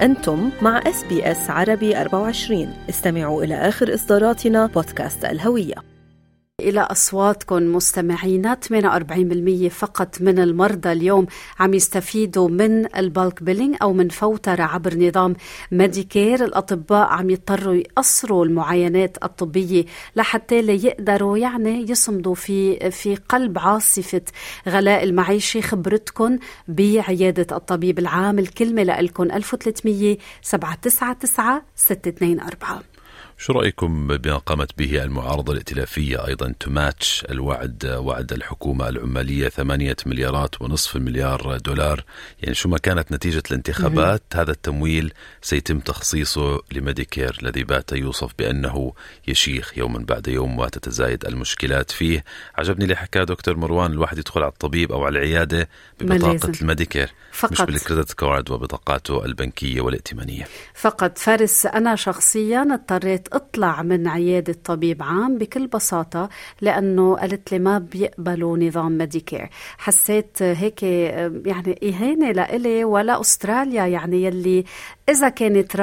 أنتم مع SBS عربي 24. استمعوا إلى آخر إصداراتنا بودكاست الهوية. إلى أصواتكم مستمعينا. 48% فقط من المرضى اليوم عم يستفيدوا من البالك بيلينج أو من فوترة عبر نظام ميديكير. الأطباء عم يضطروا يقصروا المعاينات الطبية لحتى يقدروا يصمدوا في قلب عاصفة غلاء المعيشة. خبرتكم بعيادة الطبيب العام. الكلمة لكم 1300 799 624. شو رأيكم بما قامت به المعارضة الائتلافية أيضا تماتش وعد الحكومة العمالية 8.5 مليار دولار؟ يعني شو ما كانت نتيجة الانتخابات هذا التمويل سيتم تخصيصه لميديكير الذي بات يوصف بأنه يشيخ يوما بعد يوم وتتزايد المشكلات فيه. عجبني اللي حكاه دكتور مروان، الواحد يدخل على الطبيب أو على العيادة ببطاقة الميديكير فقط، مش بالكريدت كارد وبطاقاته البنكية والائتمانية فقط. فارس، أنا شخصيا اضطريت اطلع من عيادة طبيب عام بكل بساطة لأنه قالت لي ما بيقبلوا نظام ميديكير. حسيت هيك يعني إهانة لإلي ولا أستراليا، يعني يلي إذا كانت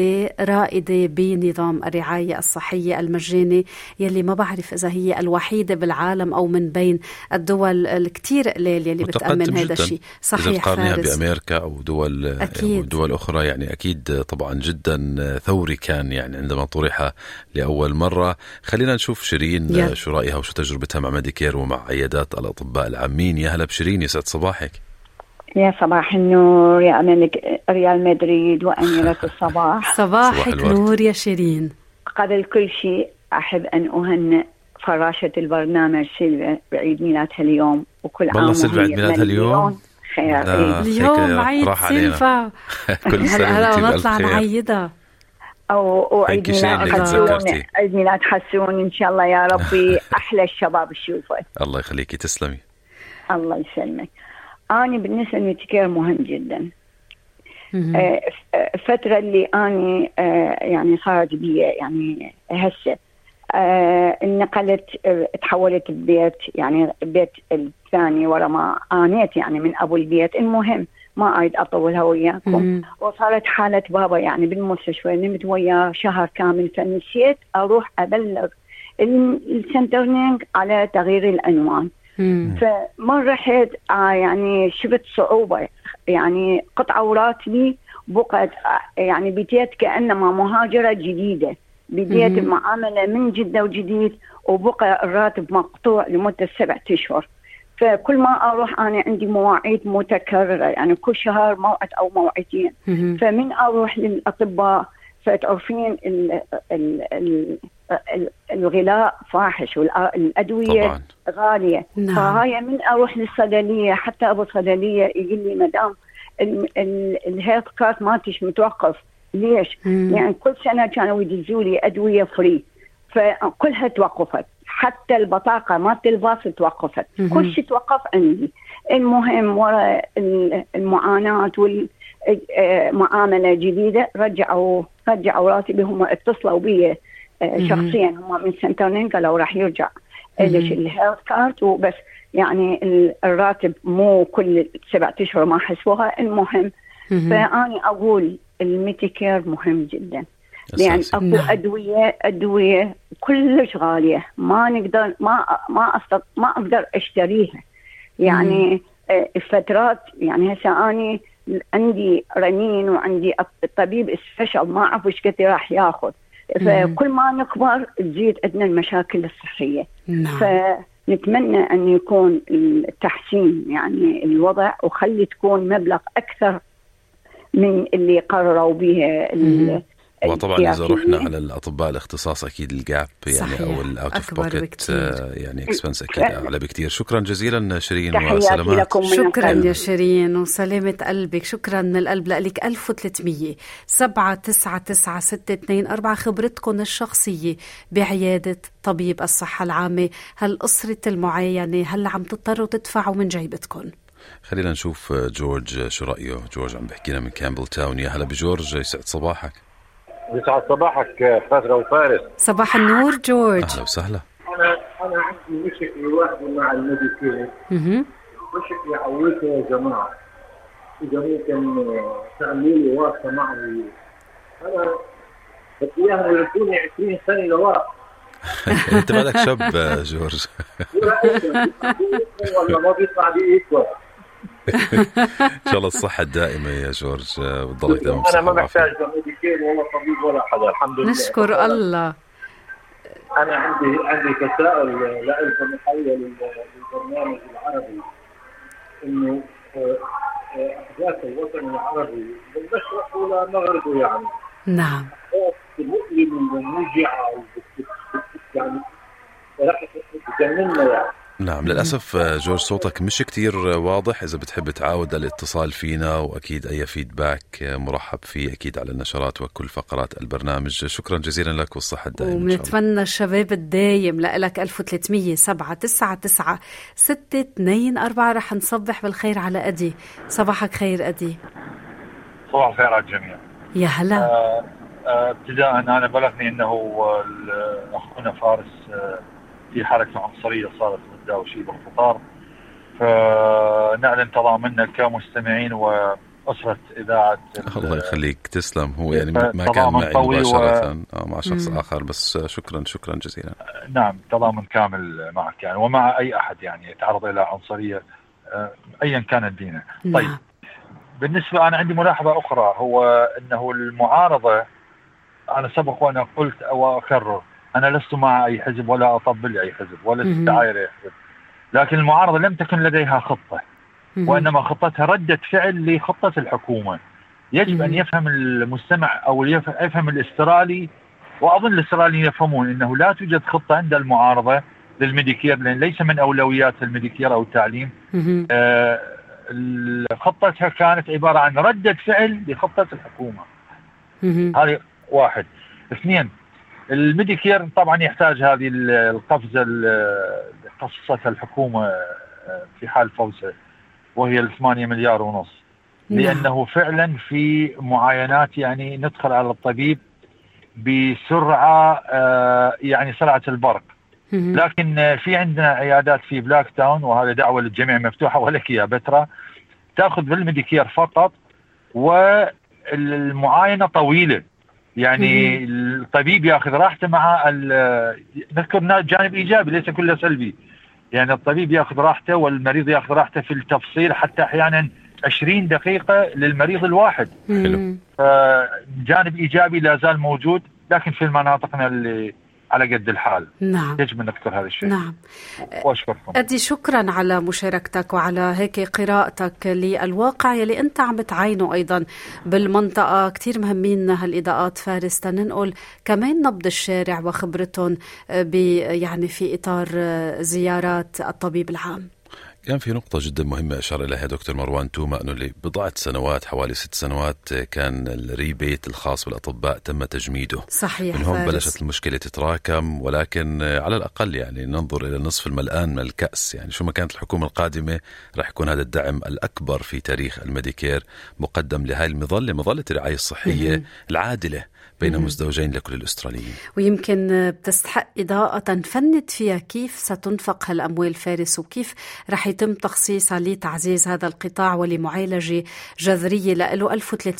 رائدة بنظام الرعاية الصحية المجاني، يلي ما بعرف إذا هي الوحيدة بالعالم أو من بين الدول الكتير قليل يلي بتأمن هذا الشيء. صحيح قارنها بأمريكا أو دول أخرى، يعني أكيد طبعا جدا ثوري كان يعني عندما طرح لأول مرة. خلينا نشوف شيرين شو رأيها وشو تجربتها مع ميديكير ومع عيادات الأطباء العامين. يا هلا بشيرين، يسعد صباحك. يا صباح النور، يا أمانك ريال مدريد وأميرة الصباح. صباحك نور يا شيرين. قبل كل شيء أحب أن أهنئ فراشة البرنامج سيلفا بعيد ميلادها اليوم، وكل عام والله سيلفا عيد ميلادها اليوم. خير اليوم عيد سيلفا. كل سنة ونطلع نعيدها أو عيد ميلاد حسون إن شاء الله يا ربي. أحلى الشباب الشوفة. الله يخليكي، تسلمي. الله يسلمك. أنا بالنسبة للميديكير مهم جدا. الفترة اللي أنا يعني صارت بي يعني هسه انقلت، تحولت البيت، يعني البيت الثاني ورا ما آنيت يعني من أبو البيت. المهم ما أريد أطولها وياكم. وصارت حالة بابا يعني بالمستشفى، نمت وياه شهر كامل، فنسيت أروح أبلغ السنترنينج على تغيير العنوان. فما رحت يعني شفت صعوبة، يعني قطعة راتبي بقت يعني بديت كأنما مهاجرة جديدة. بديت المعاملة من جدة وجديد، وبقى الراتب مقطوع لمدة 7 أشهر. فكل ما أروح أنا عندي مواعيد متكررة، يعني كل شهر موعد أو موعدين. فمن أروح للأطباء فتعرفين الغلاء فاحش والأدوية طبعاً غالية. فهاي من أروح للصيدلية، حتى أبو الصيدلية يقول لي مدام الهيلث كارت ماتش متوقف. ليش؟ يعني كل سنة كانوا يدزوا لي أدوية فري، فكلها توقفت، حتى البطاقة مالت الباص توقفت. كل شيء توقف عندي. المهم ورا المعاناة والمعاملة جديدة رجعوا راتبي. هم اتصلوا بي شخصيا، هم من سنترنين قالوا راح يرجع الهيلث كارت وبس، يعني الراتب مو كل 7 أشهر ما حسبوها. المهم فأنا أقول الميديكير مهم جدا، لأن أكو أدوية كلش غالية، ما نقدر ما أقدر أشتريها. يعني الفترات يعني هسه أنا عندي رنين وعندي الطبيب السبيشال ما أعرف إيش كثير راح ياخذ. فكل ما نكبر تزيد عندنا المشاكل الصحية. فنتمنى أن يكون التحسين يعني الوضع، وخلي تكون مبلغ أكثر من اللي قرروا به. وطبعا إذا رحنا على الأطباء الاختصاص أكيد الجاب يعني أو الأوت أوف بوكيت يعني إكسبنس أكيد أعلى بكتير. شكرا جزيلا شيرين وسلامات. شكرا يا شيرين وسلامة قلبك. شكرا من القلب لك. 1300 799 624. خبرتكم الشخصية بعيادة طبيب الصحة العامة. هل قصرت المعاينة؟ هل عم تضطروا تدفعوا من جيبتكم؟ خلينا نشوف جورج شو رأيه. جورج عم بحكينا من كامبل تاون. يا هلا بجورج، يسعد صباحك. يسعد صباحك فترة وفارس. صباح النور جورج. أهلا وسهلا. أنا عندي مشكلة واحدة مع الميديكير. مشكلة عويتها يا جماعة. إذا ممكن تعملوا لي واسطة معه. أنا بدي إياها يردوني 20 سنة لورا. أنت بالك شاب جورج. والله ما بيطلع لي إيكوال. إن شاء الله الصحة الدائمة يا جورج، بتضلك دائما أنا ما محتاج ميديكير ولا طبيب ولا حدا، الحمد لله. نشكر الله. أنا عندي تساؤل لكم محول للبرنامج العربي، إنه أحداث الوطن العربي بالمشرق ولا المغرب يعني. نعم. مؤلم وموجع يعني راح تجننا يعني. نعم للأسف جورج صوتك مش كتير واضح. إذا بتحب تعاود الاتصال فينا، وأكيد أي فيدباك مرحب فيه أكيد على النشرات وكل فقرات البرنامج. شكرا جزيلا لك والصحة الدائمة. ونتمنى الشباب الدايم لك. 1300-799-624. رح نصبح بالخير على أدي. صباحك خير أدي. صباح الخير على الجميع. يا هلا. ابتداء أنا بلغني أنه أخونا فارس في حركة عنصرية صارت ضده وشيء بالقطار، فنعلن تضامننا كمستمعين وأسرة إذاعة. الله يخليك، تسلم. هو يعني ما كان معي مباشرة مع شخص آخر، بس شكرا جزيلا. نعم تضامن كامل معك يعني ومع أي أحد يعني يتعرض إلى عنصرية أيا كانت دينه. طيب بالنسبة أنا عندي ملاحظة أخرى، هو أنه المعارضة، أنا سبق وأنا قلت أو أكرر، أنا لست مع أي حزب ولا أطبل أي حزب ولا استعاير أي حزب، لكن المعارضة لم تكن لديها خطة، وإنما خطتها ردة فعل لخطة الحكومة. يجب أن يفهم المستمع أو يفهم الإسترالي، وأظن الإستراليين يفهمون أنه لا توجد خطة عند المعارضة للميديكير، لأن ليس من أولويات الميديكير أو التعليم. خطتها كانت عبارة عن ردة فعل لخطة الحكومة. هذه واحد. اثنين، الميديكير طبعا يحتاج هذه القفزة اللي خصصتها الحكومة في حال فوزها، وهي 8.5 مليار، لأنه فعلا في معاينات يعني ندخل على الطبيب بسرعة يعني سرعة البرق. لكن في عندنا عيادات في بلاك تاون، وهذا دعوة للجميع مفتوحة ولك يا بترا، تأخذ بالميديكير فقط، والمعاينة طويلة، يعني الطبيب ياخذ راحته مع نذكر جانب إيجابي ليس كله سلبي، يعني الطبيب ياخذ راحته والمريض ياخذ راحته في التفصيل، حتى أحيانا 20 دقيقة للمريض الواحد. جانب إيجابي لا زال موجود، لكن في المناطقنا اللي على قد الحال. نعم. يجب أن نذكر هذا الشيء. نعم. وأشكركم. أدي شكرا على مشاركتك وعلى هيك قراءتك للواقع يلي أنت عم تعينه أيضا بالمنطقة. كتير مهمين هالإضاءات فارس تننقل كمان نبض الشارع وخبرتهم يعني في إطار زيارات الطبيب العام. كان في نقطة جدا مهمة أشار إليها دكتور مروان توما، أنه لبضعة سنوات حوالي 6 سنوات كان الريبيت الخاص بالأطباء تم تجميده. صحيح. من هون بلشت المشكلة تتراكم، ولكن على الأقل يعني ننظر إلى النصف الملآن من الكأس. يعني شو ما كانت الحكومة القادمة راح يكون هذا الدعم الأكبر في تاريخ الميديكير مقدم لهاي المظلة، مظلة الرعاية الصحية العادلة بين مزدوجين لكل الأستراليين. ويمكن بتستحق إضاءة نفند فيها كيف ستنفق هالأموال فارس، وكيف رح يتم تخصيصها لتعزيز هذا القطاع ولمعالجة جذرية له.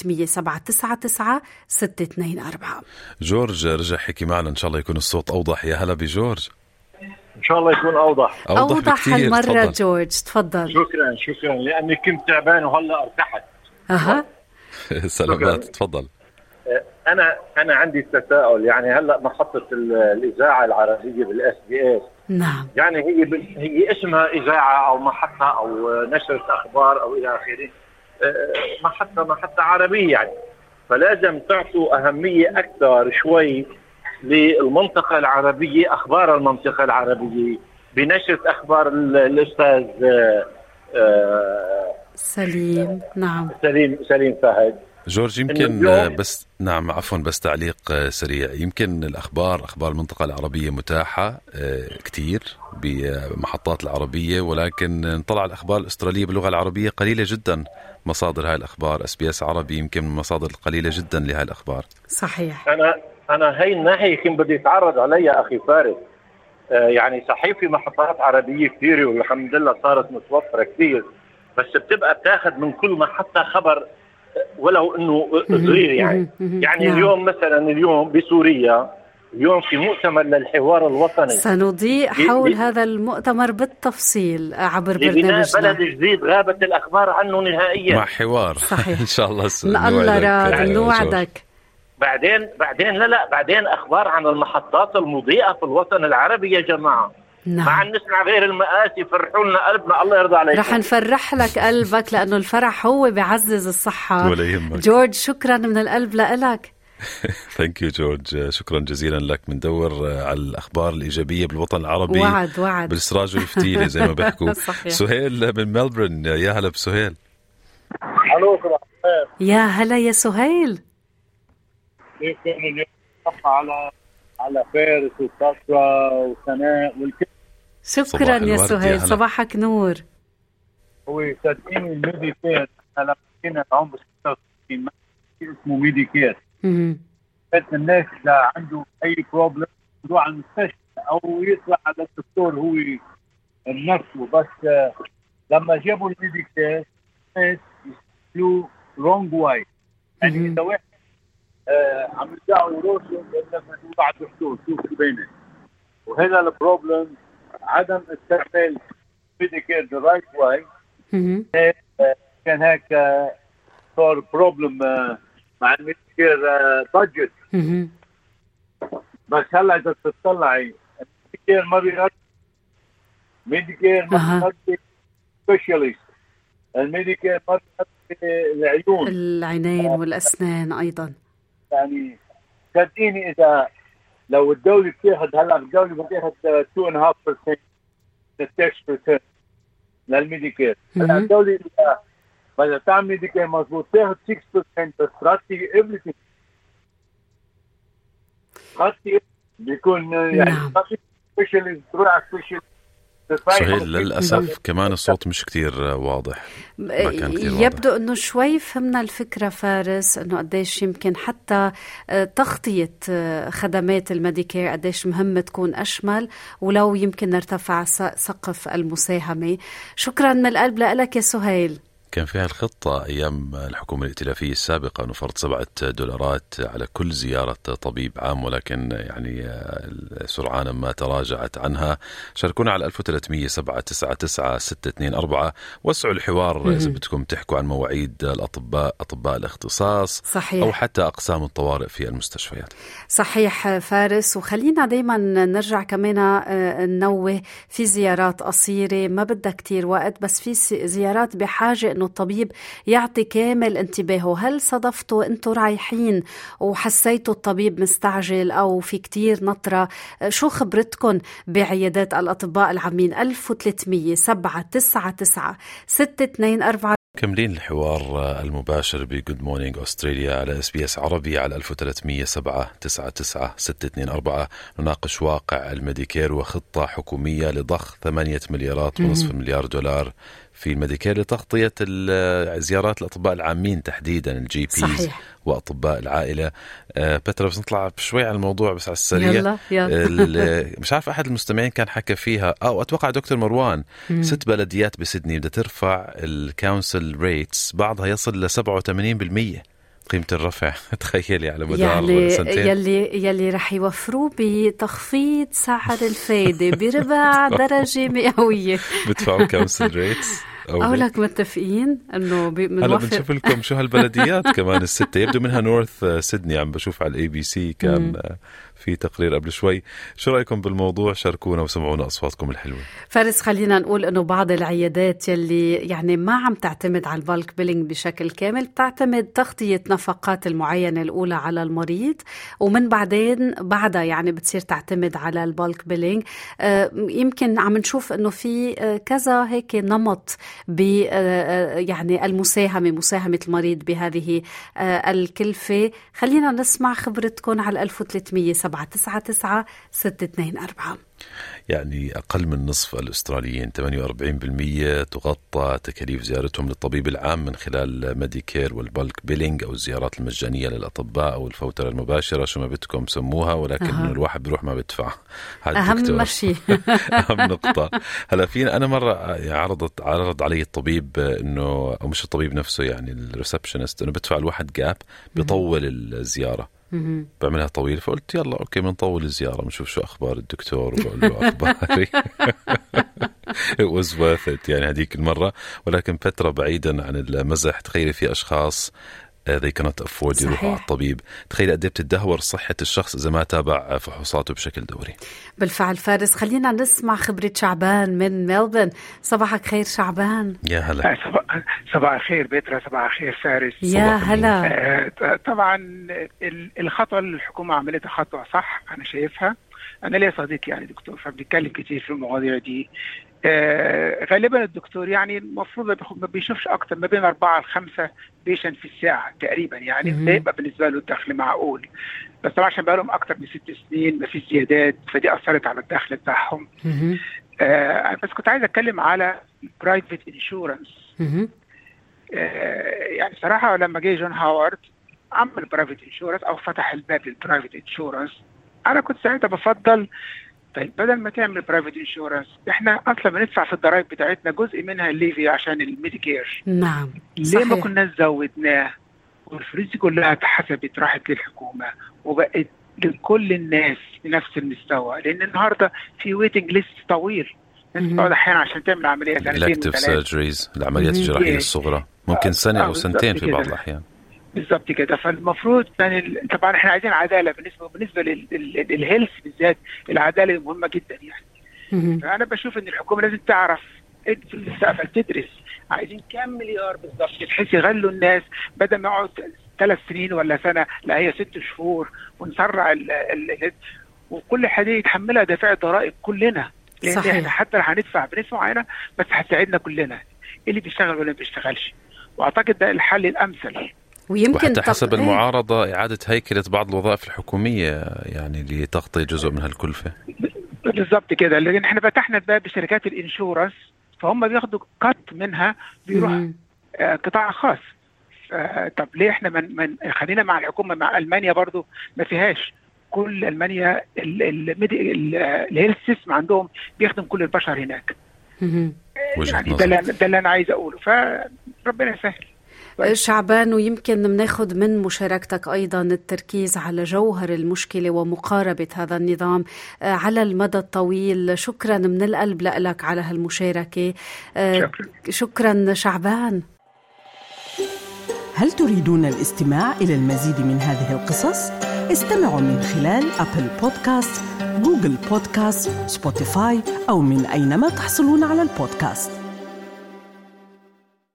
1300-799-624. جورج رجع حكي معنا، إن شاء الله يكون الصوت أوضح. يا هلا بجورج. إن شاء الله يكون أوضح هالمرة. جورج تفضل. شكرا لأني كنت تعبان وهلأ ارتحت. سلامات. تفضل. أنا عندي تساؤل، يعني هلأ محطة الإذاعة العربية بالSBS. نعم. يعني هي اسمها إذاعة أو محطة أو نشرة أخبار أو إلى آخره، محطة عربية يعني، فلازم تعطوا أهمية أكثر شوي للمنطقة العربية، أخبار المنطقة العربية بنشرة أخبار الأستاذ سليم. نعم. سليم فهد. جورج يمكن بس نعم عفوا بس تعليق سريع. يمكن أخبار المنطقة العربية متاحة كتير بمحطات العربية، ولكن طلع الأخبار الأسترالية باللغة العربية قليلة جدا. مصادر هاي الأخبار SBS عربي يمكن من مصادر قليلة جدا لهاي الأخبار. صحيح. أنا هاي الناحية كنت بدي أتعرض عليها أخي فارس. يعني صحيح في محطات عربية كثيرة والحمد لله صارت متوفرة كثير، بس بتبقى بتاخذ من كل محطة خبر ولو انه صغير يعني اليوم مثلا اليوم بسوريا اليوم في مؤتمر للحوار الوطني، سنضيء حول هذا المؤتمر بالتفصيل عبر برنامجنا. بلد جديد غابت الأخبار عنه نهائيا، مع حوار صحيح. إن شاء الله الله راد نوعدك. بعدين بعدين أخبار عن المحطات المضيئة في الوطن العربي يا جماعة. نعم. مع أن نسمع غير المآسي فرحوا لنا قلبنا، الله يرضى عليكم. رح نفرح لك قلبك لأنه الفرح هو بيعزز الصحة. جورج شكرا من القلب لك. ثانك يو جورج، شكرا جزيلا لك. بندور على الأخبار الإيجابية بالوطن العربي. وعد بالسراج والفتيلة زي ما بيحكوا. سهيل من ملبورن، يا هلا بسهيل. الو يا هلا يا سهيل. كيف كان اليوم على فارس وكسرى وسناء والكل. شكرا يا سهيل، صباحك نور. هو تدقيق الميديكير لما كنا عمر 66 اسمه ميديكير. الناس لا عنده اي بروبلم يروح على المستشفى او يطلع على الدكتور هو نفسه، بس لما جابوا الميديكير الناس يستعملوا رونج واي، يعني اذا واحد عم يدعوا روسهم لما يروح على الدكتور شوف شو بينه، وهذا البروبلم عدم استعمال ميديكير ذا رايت واي. كان هيك صار بروبلم مع الميديكير بادجت. بس هلا اذا تطلعي الميديكير ما بيغطي، ميديكير ما بيغطي سبيشاليست، الميديكير ما بيغطي العينين والاسنان ايضا. يعني صدقيني اذا لو الدولة بتاخذ هلا الدولة بتاخذ 2.5% التاكس ريتيرن للميديكير. هلا الدولة بدها تعمل ميديكير مضبوط تاخذ 6% بس تغطي everything. تغطي بيكون يعني سبيشاليست تروح على سبيشاليست. سهيل للأسف كمان الصوت مش كتير واضح. يبدو أنه شوي فهمنا الفكرة فارس، أنه قديش يمكن حتى تغطية خدمات الميديكير قديش مهمة تكون أشمل، ولو يمكن نرتفع سقف المساهمة. شكرا من القلب لك يا سهيل. كان فيها الخطة أيام الحكومة الائتلافية السابقة أنه فرض $7 على كل زيارة طبيب عام، ولكن يعني سرعان ما تراجعت عنها. شاركونا على 1300-799-624. وسعوا الحوار إذا بدكم تحكوا عن مواعيد الأطباء، أطباء الاختصاص. صحيح. أو حتى أقسام الطوارئ في المستشفيات. صحيح فارس. وخلينا دايما نرجع كمان ننوه في زيارات قصيرة ما بدها كتير وقت، بس في زيارات بحاجة إنه الطبيب يعطي كامل انتباهه. هل صدفتوا أنتوا رايحين وحسيتوا الطبيب مستعجل أو في كتير نطرة؟ شو خبرتكم بعيادات الأطباء العامين؟ 1300-799-624. كملين الحوار المباشر بجود مورنينج أستراليا على SBS عربي على 1300-799-624. نناقش واقع الميديكير وخطة حكومية لضخ 8.5 مليار دولار في الميديكير لتغطية زيارات الأطباء العامين تحديدا الجي بيز وأطباء العائلة. بترا بس نطلع شوي على الموضوع بس على السريع. يلا. مش عارف أحد المستمعين كان حكى فيها أو أتوقع دكتور مروان 6 بلديات بسيدني بدها ترفع الكونسل ريتس، بعضها يصل ل 87% قيمة الرفع. تخيلي على مدار سنتين يلي رح يوفروه بتخفيض سعر الفايدة بربع درجة مئوية. بدفعوا كونسل ريتس أو لك متفقين أنه هلا بنشوف لكم شو هالبلديات كمان الستة، يبدو منها نورث سيدني. عم بشوف على ABC كان في تقرير قبل شوي. شو رأيكم بالموضوع؟ شاركونا وسمعونا أصواتكم الحلوة. فارس خلينا نقول أنه بعض العيادات يلي يعني ما عم تعتمد على البالك بيلينج بشكل كامل، بتعتمد تغطية نفقات المعينة الأولى على المريض، ومن بعدين بعدها يعني بتصير تعتمد على البالك بيلينج. يمكن عم نشوف أنه في كذا هيك نمط يعني مساهمة المريض بهذه الكلفة. خلينا نسمع خبرتكم على 1300-799-624. يعني أقل من نصف الأستراليين 48% تغطى تكاليف زيارتهم للطبيب العام من خلال ميديكير والبلك بيلينج أو الزيارات المجانية للأطباء أو الفوترة المباشرة، شو ما بدكم سموها، ولكن الواحد بيروح ما بدفع. أهم شيء. أهم نقطة. هلا فينا أنا مرة عرض علي الطبيب إنه، أو مش الطبيب نفسه، يعني الريسبشنست، إنه بدفع الواحد جاب بيطول الزيارة، بعملها طويل. فقلت يلا أوكي بنطول الزيارة بنشوف شو أخبار الدكتور، وبقول له أخباري. It was worth it يعني هذيك المرة. ولكن فترة بعيدا عن المزح، تخيلي في أشخاص they cannot afford يروحوا على الطبيب. تخيل قد ايه بتدهور صحة الشخص إذا ما تابع فحوصاته بشكل دوري. بالفعل فارس، خلينا نسمع خبرة شعبان من ملبورن. صباحك خير شعبان. يا هلا. صباح الخير بيترا، صباح الخير فارس. يا هلا. طبعا الخطوة اللي الحكومة عملتها خطوة صح، أنا شايفها. أنا ليا صديق يعني دكتور، فبنتكلم كتير في المواضيع دي. غالبا الدكتور يعني المفروض ما بيشوفش اكتر ما بين 4 ل5 بيشن في الساعه تقريبا، يعني ده يبقى بالنسبه له الدخل معقول. بس طبعا عشان بقى لهم اكتر من 6 سنين ما فيش زيادات، فدي اثرت على الدخل بتاعهم. بس كنت عايز اتكلم على برايفت انشورنس. يعني صراحه لما جه جون هاورد عمل برايفت انشورنس او فتح الباب للبرايفت انشورنس، انا كنت ساعتها بفضل طيب بدل ما تعمل برايفت انشورنس، احنا اصلا بندفع في الضرائب بتاعتنا جزء منها الليفي عشان الميديكير. نعم ليه ما كنا زودناه والفلوس دي كلها اتحسبت راحت للحكومه وبقت لكل الناس بنفس المستوى؟ لان النهارده في ويتنج ليست طويل، الناس بتقعد احيانا عشان تعمل عمليه سنتين elective surgeries، العمليات الجراحيه الصغرى ممكن سنه او سنتين في بعض الاحيان. بالضبط كده. فالمفروض طبعا احنا عايزين عداله بالنسبه للهيلث بالذات، العداله مهمه جدا يعني. فانا بشوف ان الحكومه لازم تعرف في المستقبل تدرس عايزين كام مليار بالضبط بحيث يغلوا الناس، بدل ما يقعد 3 سنين ولا سنه، لا هي 6 شهور، ونسرع وكل حاجه يتحملها دافع الضرائب كلنا، لان احنا حتى لو بندفع هنا بس هتساعدنا كلنا، اللي بيشتغل ولا ما بيشتغلش. واعتقد ده الحل الامثل. ويمكن وحتى حسب المعارضة إعادة هيكلة بعض الوظائف الحكومية يعني لتغطي جزء من هالكلفة. بالضبط كده، لأن احنا فتحنا الباب بشركات الانشورنس، فهم بياخدوا قط منها بيروح قطاع خاص. طب ليه احنا من خلينا مع الحكومة؟ مع ألمانيا برضو ما فيهاش، كل ألمانيا الهيلث سيستم عندهم بيخدم كل البشر هناك. يعني ده اللي أنا عايز أقوله، فربنا يسهل. شعبان، ويمكن بناخد من مشاركتك أيضا التركيز على جوهر المشكلة ومقاربة هذا النظام على المدى الطويل. شكرا من القلب لك على هالمشاركة. شكرا شعبان. هل تريدون الاستماع إلى المزيد من هذه القصص؟ استمعوا من خلال أبل بودكاست، جوجل بودكاست، سبوتيفاي، أو من أينما تحصلون على البودكاست.